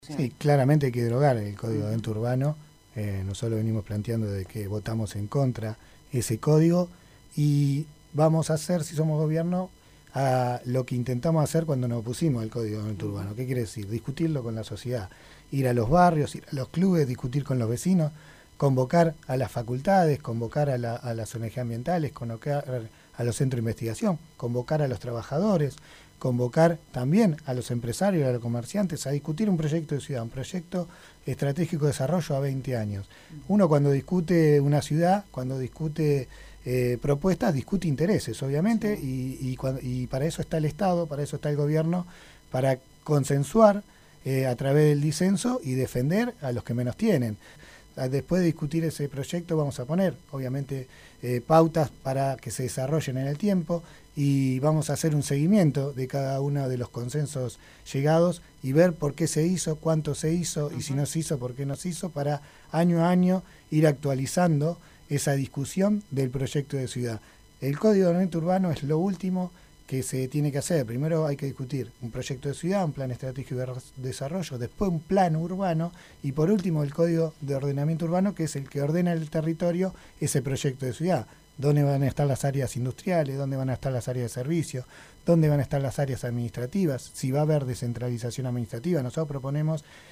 Sí, claramente hay que derogar el Código de Ambiente Urbano. Nosotros venimos planteando de que votamos en contra ese código y vamos a hacer, si somos gobierno, a lo que intentamos hacer cuando nos opusimos al Código de Ambiente Urbano. ¿Qué quiere decir? Discutirlo con la sociedad, ir a los barrios, ir a los clubes, discutir con los vecinos, convocar a las facultades, convocar a las ONG ambientales, convocar a los centros de investigación, convocar a los trabajadores, convocar también a los empresarios y a los comerciantes a discutir un proyecto de ciudad, un proyecto estratégico de desarrollo a 20 años. Uno cuando discute una ciudad, cuando discute propuestas, discute intereses, obviamente, y para eso está el Estado, para eso está el gobierno, para consensuar a través del disenso y defender a los que menos tienen. Después de discutir ese proyecto vamos a poner, obviamente, pautas para que se desarrollen en el tiempo y vamos a hacer un seguimiento de cada uno de los consensos llegados y ver por qué se hizo, cuánto se hizo y si no se hizo, por qué no se hizo, para año a año ir actualizando esa discusión del proyecto de ciudad. El Código de Ordenamiento Urbano es lo último que se tiene que hacer. Primero hay que discutir un proyecto de ciudad, un plan estratégico de desarrollo, después un plan urbano y por último el Código de Ordenamiento Urbano, que es el que ordena el territorio, ese proyecto de ciudad. Dónde van a estar las áreas industriales, dónde van a estar las áreas de servicio, dónde van a estar las áreas administrativas, si va a haber descentralización administrativa. Nosotros proponemos